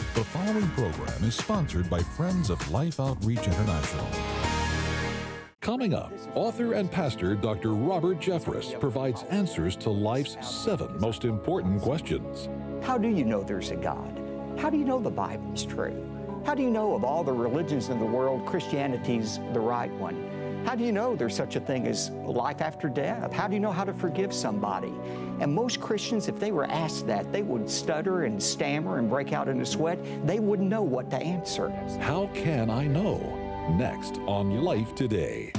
The following program is sponsored by Friends of Life Outreach International. Coming up, author and pastor Dr. Robert Jeffress provides answers to life's 7 most important questions. How do you know there's a God? How do you know the Bible's true? How do you know of all the religions in the world, Christianity's the right one? How do you know there's such a thing as life after death? How do you know how to forgive somebody? And most Christians, if they were asked that, they would stutter and stammer and break out in a sweat. They wouldn't know what to answer. How can I know? Next on Life Today.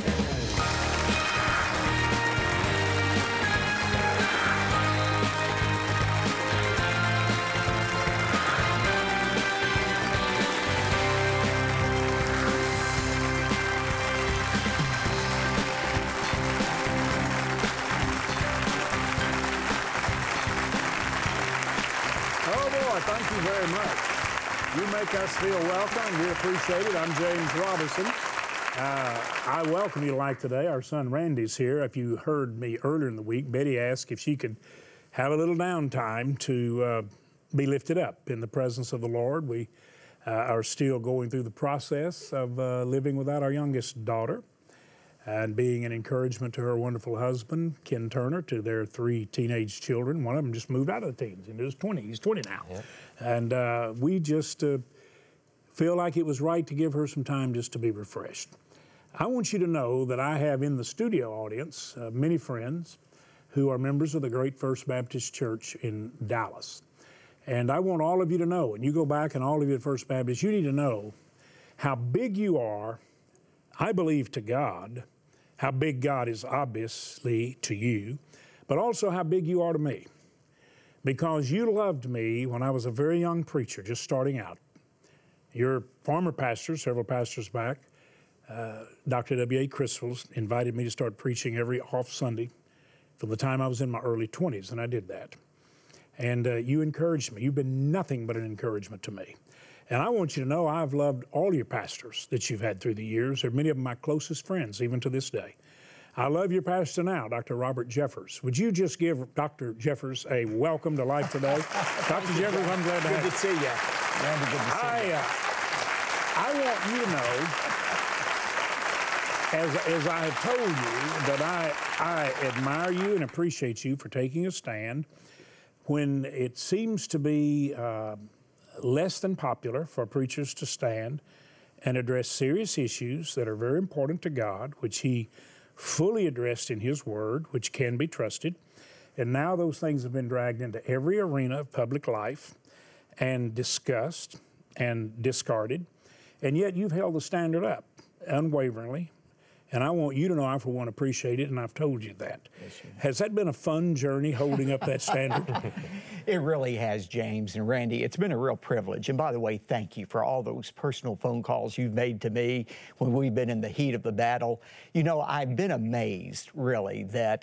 Thank you very much. You make us feel welcome. We appreciate it. I'm James Robinson. I welcome you like today. Our son Randy's here. If you heard me earlier in the week, Betty asked if she could have a little downtime to be lifted up in the presence of the Lord. We are still going through the process of living without our youngest daughter and being an encouragement to her wonderful husband, Ken Turner, to their 3 teenage children. One of them just moved out of the teens into his 20s. He's 20 now. Yep. And we just feel like it was right to give her some time just to be refreshed. I want you to know that I have in the studio audience many friends who are members of the Great First Baptist Church in Dallas. And I want all of you to know, and you go back and all of you at First Baptist, you need to know how big you are, I believe, to God, how big God is obviously to you, but also how big you are to me. Because you loved me when I was a very young preacher, just starting out. Your former pastor, several pastors back, Dr. W.A. Criswell, invited me to start preaching every off Sunday from the time I was in my early 20s, and I did that. And you encouraged me. You've been nothing but an encouragement to me. And I want you to know I've loved all your pastors that you've had through the years. They're many of them my closest friends, even to this day. I love your pastor now, Dr. Robert Jeffress. Would you just give Dr. Jeffress a welcome to Life Today? Dr. Jeffress, I'm glad to have you. Good to see you. Randy, good to see you. I want you to know, as I have told you, that I admire you and appreciate you for taking a stand when it seems to be less than popular for preachers to stand and address serious issues that are very important to God, which He fully addressed in His Word, which can be trusted. And now those things have been dragged into every arena of public life and discussed and discarded. And yet you've held the standard up unwaveringly. And I want you to know I, for one, appreciate it, and I've told you that. Yes, has that been a fun journey, holding up that standard? It really has, James and Randy. It's been a real privilege. And by the way, thank you for all those personal phone calls you've made to me when we've been in the heat of the battle. You know, I've been amazed, really, that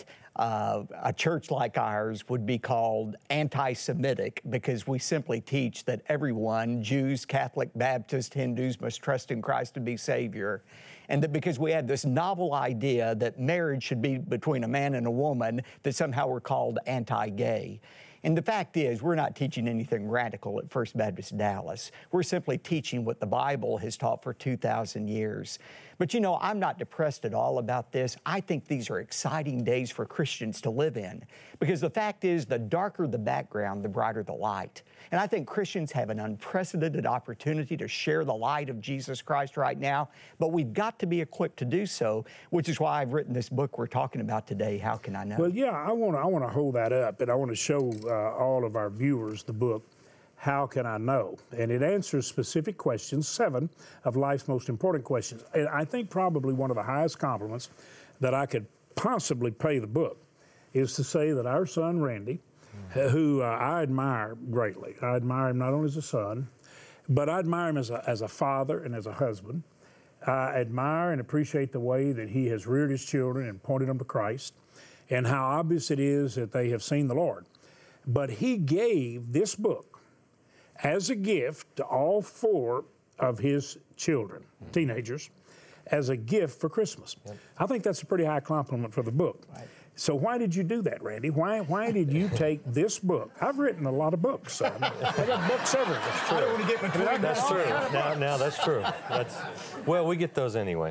a church like ours would be called anti-Semitic because we simply teach that everyone, Jews, Catholic, Baptist, Hindus, must trust in Christ to be Savior. And that because we had this novel idea that marriage should be between a man and a woman, that somehow we're called anti-gay. And the fact is, we're not teaching anything radical at First Baptist Dallas. We're simply teaching what the Bible has taught for 2,000 years. But you know, I'm not depressed at all about this. I think these are exciting days for Christians to live in. Because the fact is, the darker the background, the brighter the light. And I think Christians have an unprecedented opportunity to share the light of Jesus Christ right now, but we've got to be equipped to do so, which is why I've written this book we're talking about today, How Can I Know? Well, yeah, I want to hold that up, and I want to show all of our viewers the book, How Can I Know? And it answers specific questions, 7 of life's most important questions. And I think probably one of the highest compliments that I could possibly pay the book is to say that our son, Randy, who I admire greatly. I admire him not only as a son, but I admire him as a father and as a husband. I admire and appreciate the way that he has reared his children and pointed them to Christ, and how obvious it is that they have seen the Lord. But he gave this book as a gift to all 4 of his children, teenagers, as a gift for Christmas. Yep. I think that's a pretty high compliment for the book. Right. So why did you do that, Randy? Why did you take this book? I've written a lot of books, son. I got books everywhere. That's true. I don't want to get between That's true. Now that's true. Well, we get those anyway.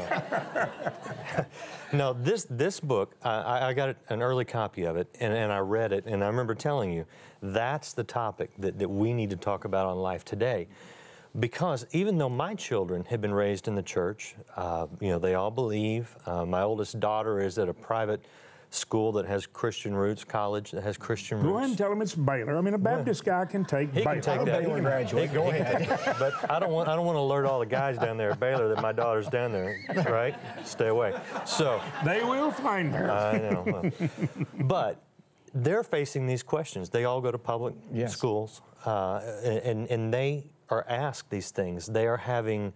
No, this book, I got an early copy of it, and I read it, and I remember telling you, that's the topic that we need to talk about on Life Today. Because even though my children have been raised in the church, they all believe. My oldest daughter is at a private school that has Christian roots, college that has Christian roots. Go ahead and tell him it's Baylor. I mean, a Baptist guy can take Baylor. He can take that. Baylor graduate. Go ahead. But I don't want to alert all the guys down there at Baylor that my daughter's down there, right? Stay away. So they will find her. I know. Well, but they're facing these questions. They all go to public schools, and they are asked these things. They are having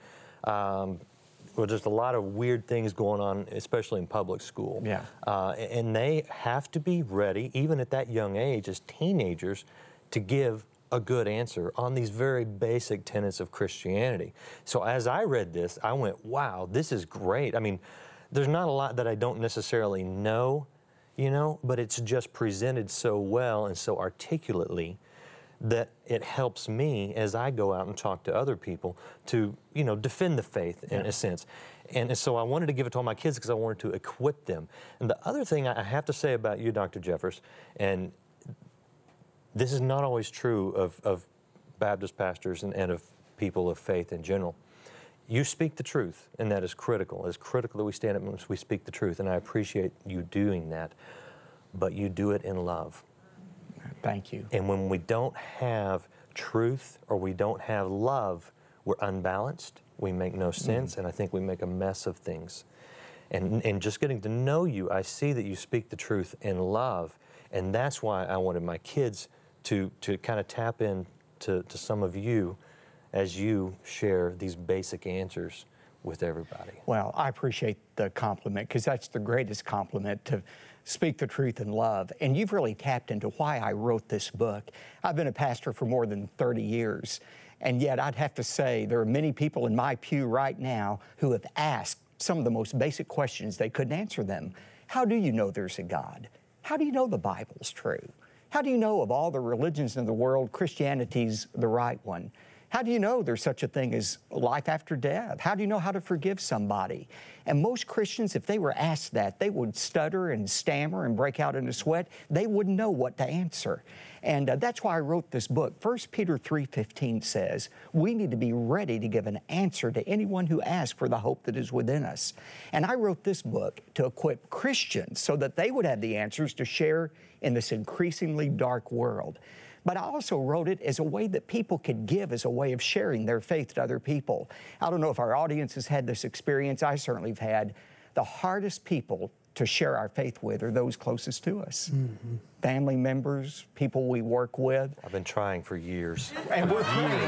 just a lot of weird things going on, especially in public school. Yeah. And they have to be ready, even at that young age, as teenagers, to give a good answer on these very basic tenets of Christianity. So as I read this, I went, wow, this is great. I mean, there's not a lot that I don't necessarily know, but it's just presented so well and so articulately that it helps me as I go out and talk to other people to, defend the faith in a sense. And so I wanted to give it to all my kids because I wanted to equip them. And the other thing I have to say about you, Dr. Jeffress, and this is not always true of Baptist pastors and of people of faith in general. You speak the truth, and that is critical. It's critical that we stand up and we speak the truth, and I appreciate you doing that. But you do it in love. Thank you. And when we don't have truth or we don't have love, we're unbalanced, we make no sense, and I think we make a mess of things. And just getting to know you, I see that you speak the truth in love, and that's why I wanted my kids to kind of tap in to some of you as you share these basic answers with everybody. Well, I appreciate the compliment, because that's the greatest compliment, to speak the truth in love. And you've really tapped into why I wrote this book. I've been a pastor for more than 30 years, and yet I'd have to say there are many people in my pew right now who have asked some of the most basic questions. They couldn't answer them. How do you know there's a God? How do you know the Bible's true? How do you know of all the religions in the world, Christianity's the right one? How do you know there's such a thing as life after death? How do you know how to forgive somebody? And most Christians, if they were asked that, they would stutter and stammer and break out in a sweat. They wouldn't know what to answer. And that's why I wrote this book. 1 Peter 3:15 says, we need to be ready to give an answer to anyone who asks for the hope that is within us. And I wrote this book to equip Christians so that they would have the answers to share in this increasingly dark world. But I also wrote it as a way that people could give as a way of sharing their faith to other people. I don't know if our audience has had this experience. I certainly have had. The hardest people to share our faith with are those closest to us. Mm-hmm. Family members, people we work with. I've been trying for years. And we're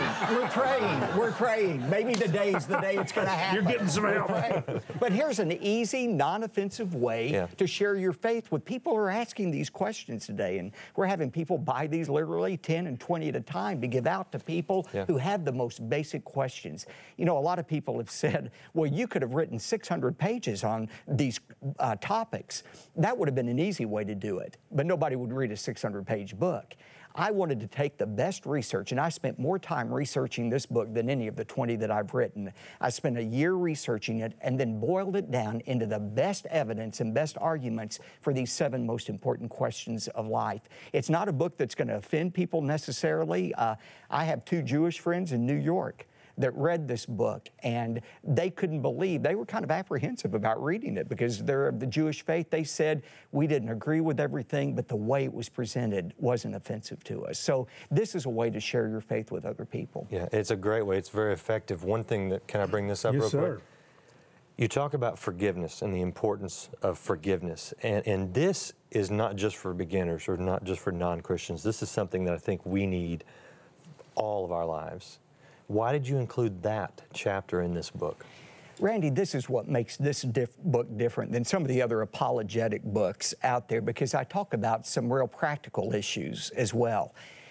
praying. Maybe today's the day it's going to happen. You're getting some help. But here's an easy, non-offensive way to share your faith with people who are asking these questions today. And we're having people buy these literally 10 and 20 at a time to give out to people who have the most basic questions. A lot of people have said, well, you could have written 600 pages on these topics. That would have been an easy way to do it. But nobody would read a 600-page book. I wanted to take the best research, and I spent more time researching this book than any of the 20 that I've written. I spent a year researching it and then boiled it down into the best evidence and best arguments for these 7 most important questions of life. It's not a book that's going to offend people necessarily. I have 2 Jewish friends in New York that read this book, and they couldn't believe. They were kind of apprehensive about reading it because they're of the Jewish faith. They said, we didn't agree with everything, but the way it was presented wasn't offensive to us. So this is a way to share your faith with other people. Yeah, it's a great way. It's very effective. One thing that, can I bring this up real quick? You talk about forgiveness and the importance of forgiveness. And this is not just for beginners or not just for non-Christians. This is something that I think we need all of our lives. Why did you include that chapter in this book? Randy, this is what makes this book different than some of the other apologetic books out there, because I talk about some real practical issues as well.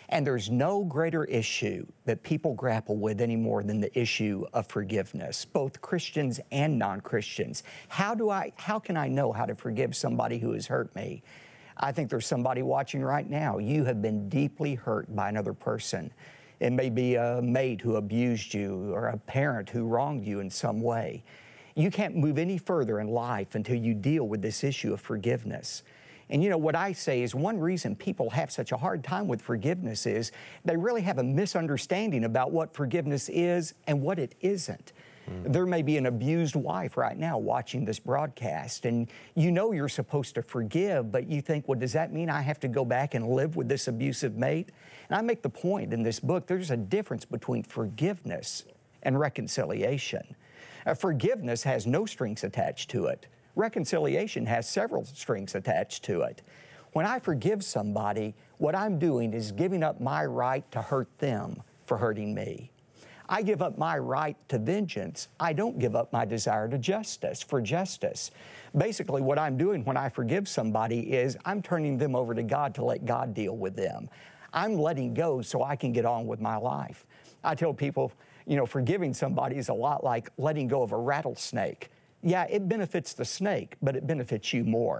And there's no greater issue that people grapple with anymore than the issue of forgiveness, both Christians and non-Christians. How can I know how to forgive somebody who has hurt me? I think there's somebody watching right now. You have been deeply hurt by another person. It may be a mate who abused you or a parent who wronged you in some way. You can't move any further in life until you deal with this issue of forgiveness. And you know, what I say is one reason people have such a hard time with forgiveness is they really have a misunderstanding about what forgiveness is and what it isn't. There may be an abused wife right now watching this broadcast, and you know you're supposed to forgive, but you think, well, does that mean I have to go back and live with this abusive mate? And I make the point in this book, there's a difference between forgiveness and reconciliation. Forgiveness has no strings attached to it. Reconciliation has several strings attached to it. When I forgive somebody, what I'm doing is giving up my right to hurt them for hurting me. I give up my right to vengeance. I don't give up my desire to justice. Basically, what I'm doing when I forgive somebody is I'm turning them over to God to let God deal with them. I'm letting go so I can get on with my life. I tell people, you know, forgiving somebody is a lot like letting go of a rattlesnake. Yeah, it benefits the snake, but it benefits you more.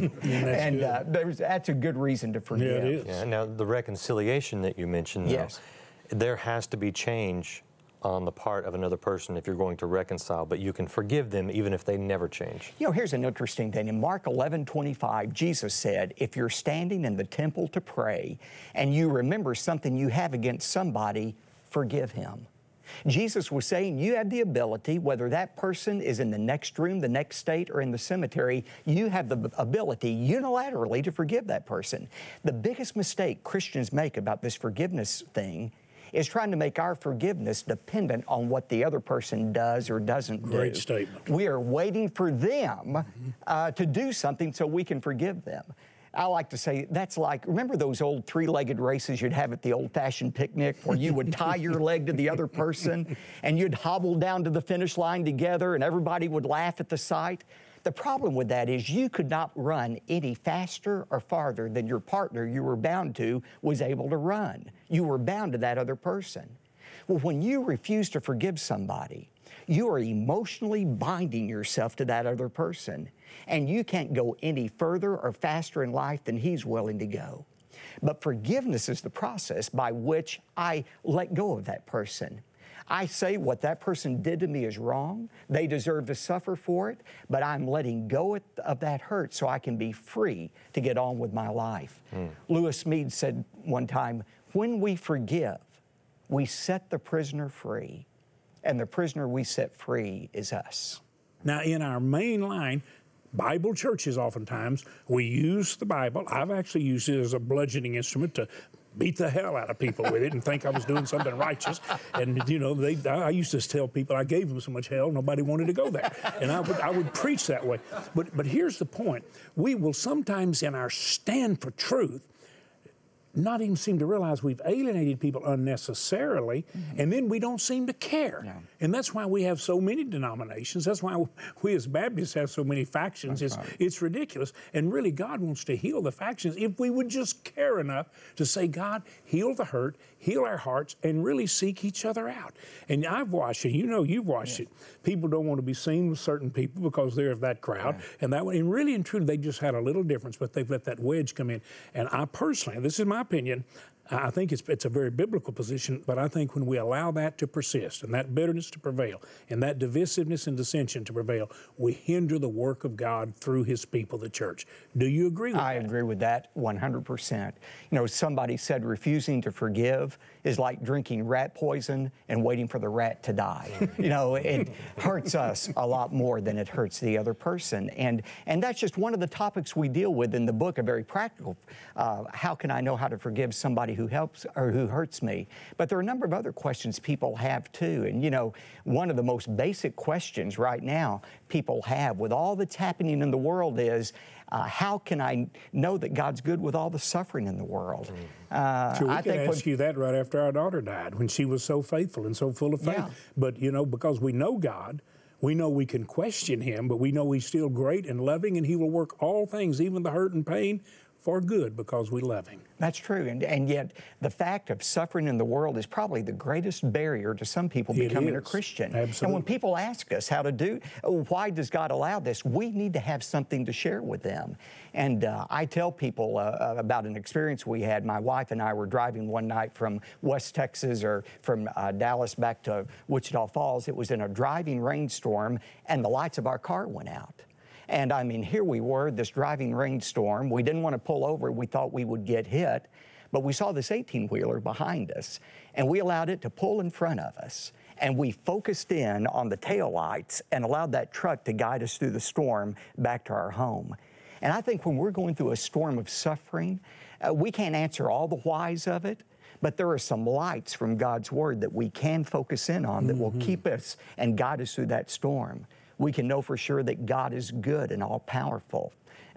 And that's a good reason to forgive. Yeah, it is. Yeah, now, the reconciliation that you mentioned, yes, there has to be change on the part of another person if you're going to reconcile, but you can forgive them even if they never change. You know, here's an interesting thing. In Mark 11:25, Jesus said, if you're standing in the temple to pray and you remember something you have against somebody, forgive him. Jesus was saying you have the ability, whether that person is in the next room, the next state, or in the cemetery, you have the ability unilaterally to forgive that person. The biggest mistake Christians make about this forgiveness thing is trying to make our forgiveness dependent on what the other person does or doesn't do. Great statement. We are waiting for them to do something so we can forgive them. I like to say that's like, remember those old three-legged races you'd have at the old-fashioned picnic where you would tie your leg to the other person and you'd hobble down to the finish line together and everybody would laugh at the sight? The problem with that is you could not run any faster or farther than your partner you were bound to was able to run. You were bound to that other person. Well, when you refuse to forgive somebody, you are emotionally binding yourself to that other person, and you can't go any further or faster in life than he's willing to go. But forgiveness is the process by which I let go of that person. I say what that person did to me is wrong. They deserve to suffer for it, but I'm letting go of that hurt so I can be free to get on with my life. Lewis Mead said one time, when we forgive, we set the prisoner free, and the prisoner we set free is us. Now, in our main line, Bible churches oftentimes, we use the Bible. I've actually used it as a bludgeoning instrument to beat the hell out of people with it and think I was doing something righteous. And, you know, I used to tell people I gave them so much hell, nobody wanted to go there. And I would preach that way. But here's the point. We will sometimes, in our stand for truth, not even seem to realize we've alienated people unnecessarily, and then we don't seem to care. Yeah. And that's why we have so many denominations. That's why we as Baptists have so many factions. It's ridiculous. And really, God wants to heal the factions if we would just care enough to say, God, heal the hurt, heal our hearts, and really seek each other out. And I've watched it. You know, you've watched it. People don't want to be seen with certain people because they're of that crowd. And that way, and really and truly, they just had a little difference, but they've let that wedge come in. And I personally, this is my opinion, I think it's a very biblical position, but I think when we allow that to persist and that bitterness to prevail and that divisiveness and dissension to prevail, we hinder the work of God through His people, the church. Do you agree with that? I agree with that 100%. You know, somebody said refusing to forgive is like drinking rat poison and waiting for the rat to die. You know, it hurts us a lot more than it hurts the other person. And that's just one of the topics we deal with in the book, a very practical, how can I know how to forgive somebody who helps or who hurts me? But there are a number of other questions people have too. And you know, one of the most basic questions right now people have with all that's happening in the world is, how can I know that God's good with all the suffering in the world? Sure, we could ask you that right after our daughter died, when she was so faithful and so full of faith. Yeah. But, you know, because we know God, we know we can question Him, but we know He's still great and loving, and He will work all things, even the hurt and pain, for good because we love Him. That's true. And yet the fact of suffering in the world is probably the greatest barrier to some people becoming a Christian. Absolutely. And when people ask us why does God allow this, we need to have something to share with them. And I tell people about an experience we had. My wife and I were driving one night from West Texas or from Dallas back to Wichita Falls. It was in a driving rainstorm and the lights of our car went out. And I mean, here we were, this driving rainstorm. We didn't want to pull over. We thought we would get hit, but we saw this 18-wheeler behind us, and we allowed it to pull in front of us. And we focused in on the taillights and allowed that truck to guide us through the storm back to our home. And I think when we're going through a storm of suffering, we can't answer all the whys of it, but there are some lights from God's Word that we can focus in on that will keep us and guide us through that storm. We can know for sure that God is good and all-powerful.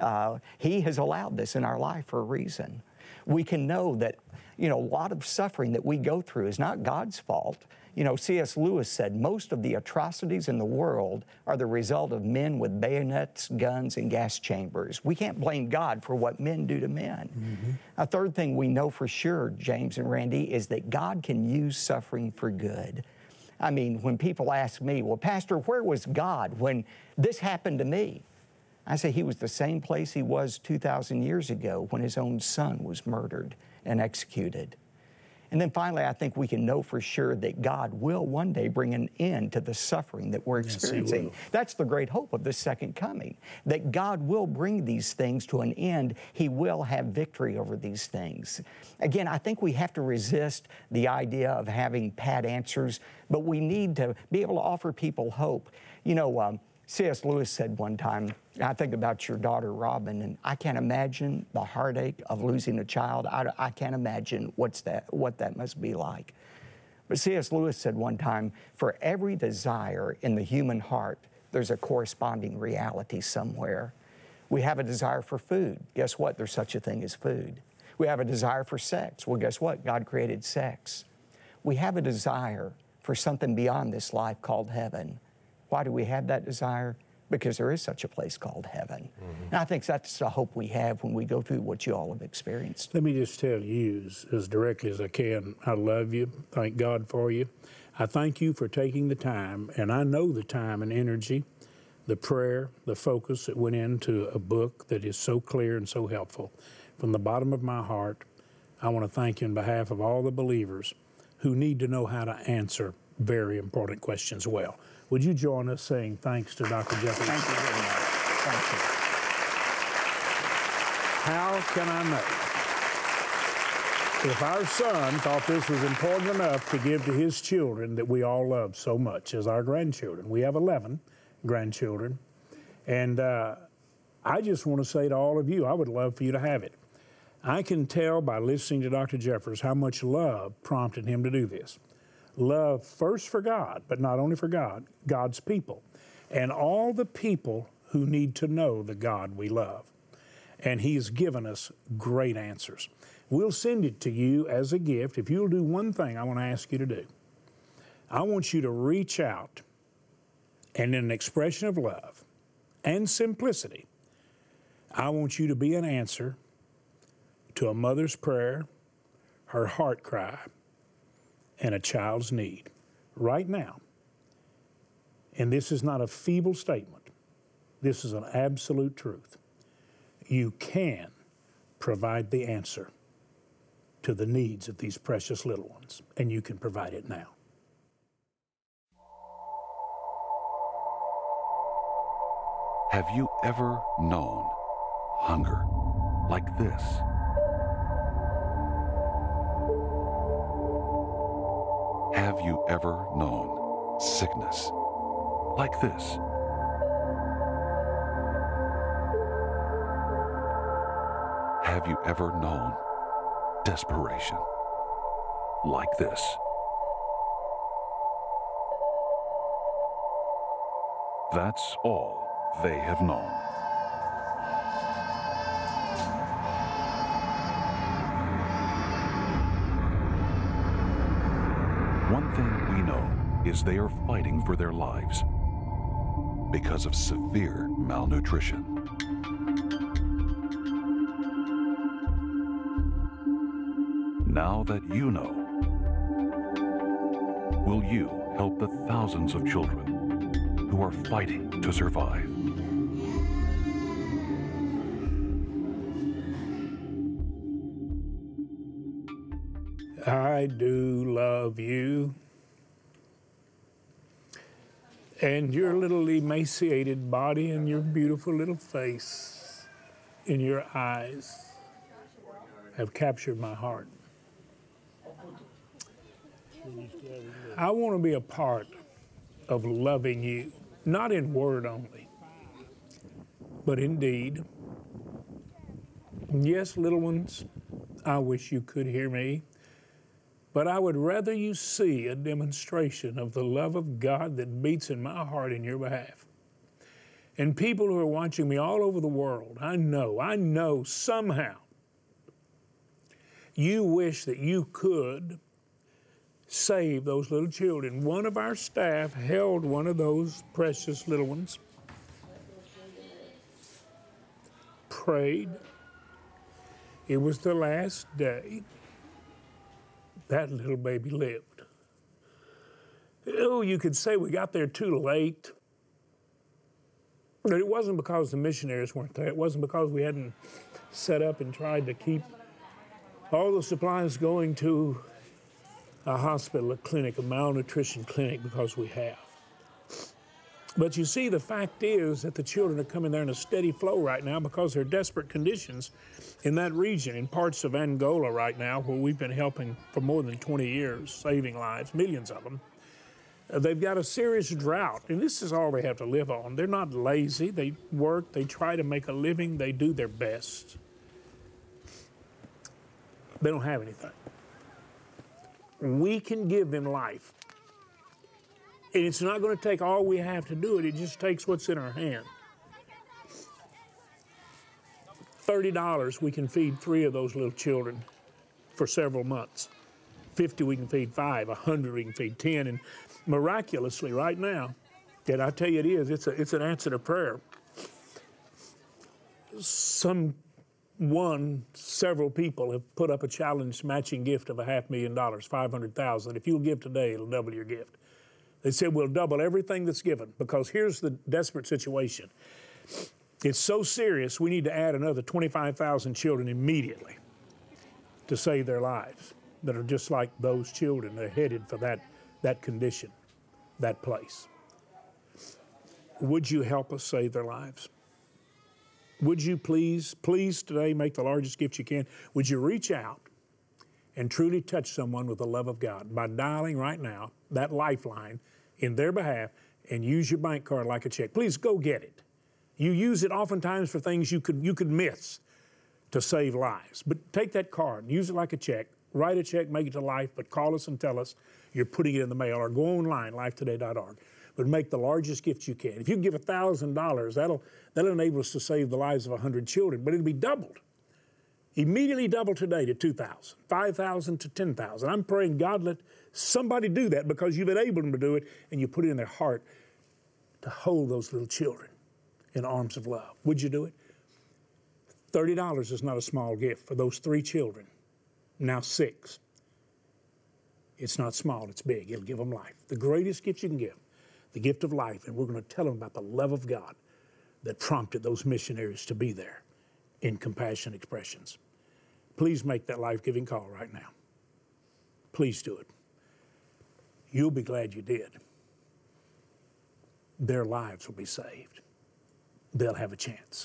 He has allowed this in our life for a reason. We can know that, a lot of suffering that we go through is not God's fault. C.S. Lewis said, most of the atrocities in the world are the result of men with bayonets, guns, and gas chambers. We can't blame God for what men do to men. A third thing we know for sure, James and Randy, is that God can use suffering for good. I mean, when people ask me, well, Pastor, where was God when this happened to me? I say He was the same place He was 2,000 years ago when His own Son was murdered and executed. And then finally, I think we can know for sure that God will one day bring an end to the suffering that we're experiencing. Yes, He will. That's the great hope of the second coming, that God will bring these things to an end. He will have victory over these things. Again, I think we have to resist the idea of having pat answers, but we need to be able to offer people hope. C.S. Lewis said one time, I think about your daughter, Robin, and I can't imagine the heartache of losing a child. I can't imagine what that must be like. But C.S. Lewis said one time, for every desire in the human heart, there's a corresponding reality somewhere. We have a desire for food. Guess what? There's such a thing as food. We have a desire for sex. Well, guess what? God created sex. We have a desire for something beyond this life called heaven. Why do we have that desire? Because there is such a place called heaven. And I think that's the hope we have when we go through what you all have experienced. Let me just tell you as directly as I can, I love you. Thank God for you. I thank you for taking the time, and I know the time and energy, the prayer, the focus that went into a book that is so clear and so helpful. From the bottom of my heart, I want to thank you on behalf of all the believers who need to know how to answer very important questions well. Would you join us saying thanks to Dr. Jeffress? Thank you very much. Thank you. How can I know? If our son thought this was important enough to give to his children that we all love so much as our grandchildren. We have 11 grandchildren. And I just want to say to all of you, I would love for you to have it. I can tell by listening to Dr. Jeffress how much love prompted him to do this. Love first for God, but not only for God, God's people, and all the people who need to know the God we love. And He's given us great answers. We'll send it to you as a gift. If you'll do one thing I want to ask you to do, I want you to reach out and in an expression of love and simplicity, I want you to be an answer to a mother's prayer, her heart cry, and a child's need right now. And this is not a feeble statement. This is an absolute truth. You can provide the answer to the needs of these precious little ones, and you can provide it now. Have you ever known hunger like this? Have you ever known sickness like this? Have you ever known desperation like this? That's all they have known. One thing we know is they are fighting for their lives because of severe malnutrition. now that you know, will you help the thousands of children who are fighting to survive? I do love you. And your little emaciated body and your beautiful little face in your eyes have captured my heart. I want to be a part of loving you, not in word only, but in deed. Yes, little ones, I wish you could hear me. But I would rather you see a demonstration of the love of God that beats in my heart in your behalf. And people who are watching me all over the world, I know somehow you wish that you could save those little children. One of our staff held one of those precious little ones, prayed. It was the last day. That little baby lived. Oh, you could say we got there too late. But it wasn't because the missionaries weren't there. It wasn't because we hadn't set up and tried to keep all the supplies going to a hospital, a clinic, a malnutrition clinic, because we have. But you see, the fact is that the children are coming there in a steady flow right now because there are desperate conditions in that region, in parts of Angola right now, where we've been helping for more than 20 years, saving lives, millions of them. They've got a serious drought, and this is all they have to live on. They're not lazy. They work. They try to make a living. They do their best. They don't have anything. We can give them life. And it's not going to take all we have to do it. It just takes what's in our hand. $30, we can feed 3 of those little children for several months. 50, we can feed 5. 100, we can feed 10. And miraculously, right now, and I tell you it is, it's an answer to prayer. Several people have put up a challenge matching gift of $500,000, $500,000. If you'll give today, it'll double your gift. They said, we'll double everything that's given, because here's the desperate situation. It's so serious, we need to add another 25,000 children immediately to save their lives, that are just like those children. They're headed for that condition, that place. Would you help us save their lives? Would you please today make the largest gift you can? Would you reach out and truly touch someone with the love of God by dialing right now that lifeline in their behalf and use your bank card like a check? Please go get it. You use it oftentimes for things you could miss to save lives. But take that card, use it like a check, write a check, make it to Life, but call us and tell us you're putting it in the mail, or go online, lifetoday.org. But make the largest gift you can. If you give $1,000, that'll enable us to save the lives of 100 children, but it'll be doubled. Immediately double today to 2,000, 5,000 to 10,000. I'm praying, God, let somebody do that, because you've enabled them to do it, and you put it in their heart to hold those little children in arms of love. Would you do it? $30 is not a small gift for those 3 children, now 6. It's not small, it's big. It'll give them life. The greatest gift you can give, the gift of life, and we're going to tell them about the love of God that prompted those missionaries to be there in Compassion Expressions. Please make that life-giving call right now. Please do it. You'll be glad you did. Their lives will be saved. They'll have a chance.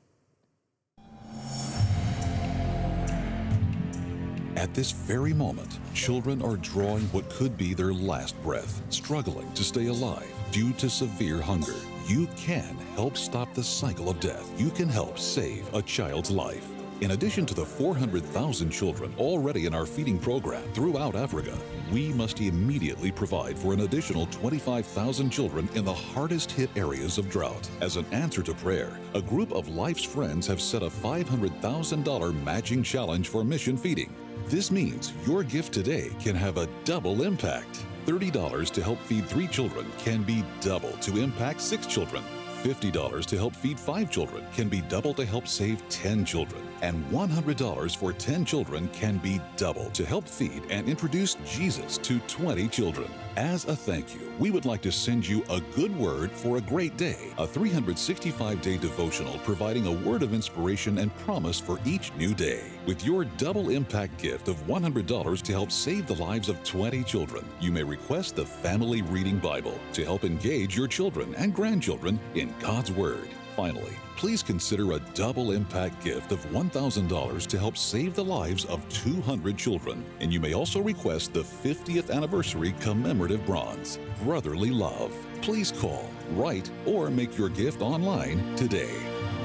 At this very moment, children are drawing what could be their last breath, struggling to stay alive due to severe hunger. You can help stop the cycle of death. You can help save a child's life. In addition to the 400,000 children already in our feeding program throughout Africa, we must immediately provide for an additional 25,000 children in the hardest hit areas of drought. As an answer to prayer, a group of Life's Friends have set a $500,000 matching challenge for mission feeding. This means your gift today can have a double impact. $30 to help feed 3 children can be double to impact 6 children. $50 to help feed 5 children can be double to help save 10 children. And $100 for 10 children can be doubled to help feed and introduce Jesus to 20 children. As a thank you, we would like to send you a good word for a great day, a 365-day devotional providing a word of inspiration and promise for each new day. With your double impact gift of $100 to help save the lives of 20 children, you may request the Family Reading Bible to help engage your children and grandchildren in God's Word. Finally, please consider a double impact gift of $1,000 to help save the lives of 200 children. And you may also request the 50th anniversary commemorative bronze, Brotherly Love. Please call, write, or make your gift online today.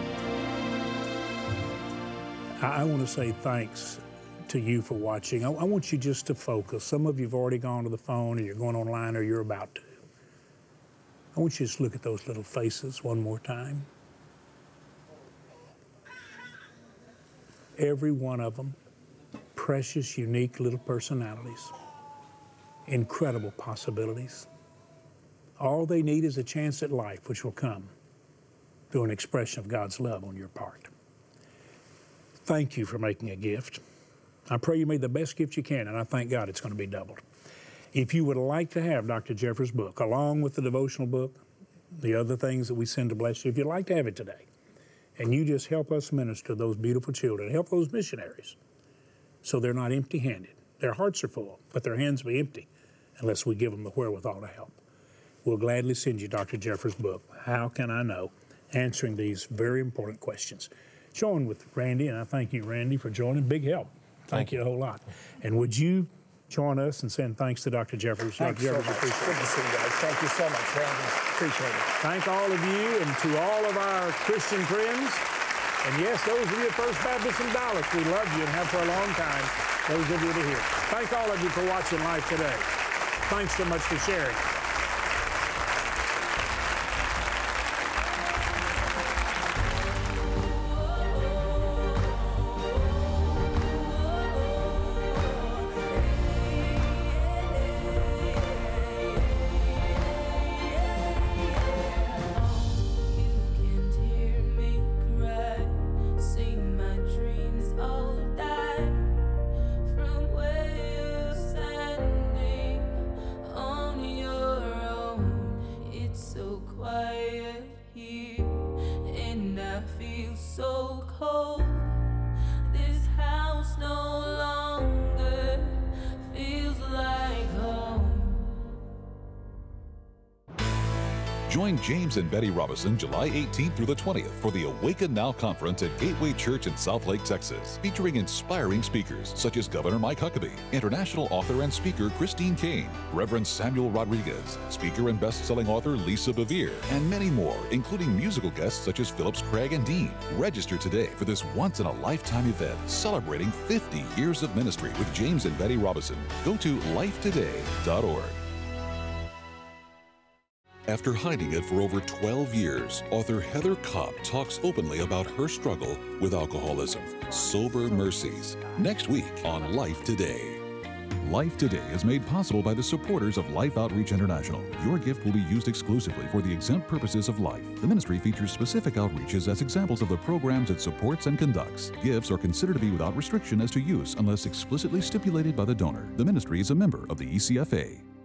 I want to say thanks to you for watching. I want you just to focus. Some of you have already gone to the phone, or you're going online, or you're about to. I want you to just look at those little faces one more time. Every one of them, precious, unique little personalities, incredible possibilities. All they need is a chance at life, which will come through an expression of God's love on your part. Thank you for making a gift. I pray you made the best gift you can, and I thank God it's going to be doubled. If you would like to have Dr. Jeffress' book, along with the devotional book, the other things that we send to bless you, if you'd like to have it today, and you just help us minister those beautiful children, help those missionaries so they're not empty-handed. Their hearts are full, but their hands be empty unless we give them the wherewithal to help. We'll gladly send you Dr. Jeffress' book, How Can I Know? Answering these very important questions. Join with Randy, and I thank you, Randy, for joining. Big help. Thank you a whole lot. And would you join us in saying thanks to Dr. Jeffress? Thank you so much. Good to see you guys. Thank you so much, Randy. Appreciate it. Thank all of you, and to all of our Christian friends. And yes, those of you at First Baptist in Dallas, we love you and have for a long time. Those of you that are here. Thank all of you for watching Life Today. Thanks so much for sharing. Join James and Betty Robison July 18th through the 20th for the Awaken Now Conference at Gateway Church in Southlake, Texas, featuring inspiring speakers such as Governor Mike Huckabee, international author and speaker Christine Caine, Reverend Samuel Rodriguez, speaker and best-selling author Lisa Bevere, and many more, including musical guests such as Phillips Craig and Dean. Register today for this once-in-a-lifetime event celebrating 50 years of ministry with James and Betty Robison. Go to lifetoday.org. After hiding it for over 12 years, author Heather Kopp talks openly about her struggle with alcoholism. Sober Mercies, next week on Life Today. Life Today is made possible by the supporters of Life Outreach International. Your gift will be used exclusively for the exempt purposes of life. The ministry features specific outreaches as examples of the programs it supports and conducts. Gifts are considered to be without restriction as to use unless explicitly stipulated by the donor. The ministry is a member of the ECFA.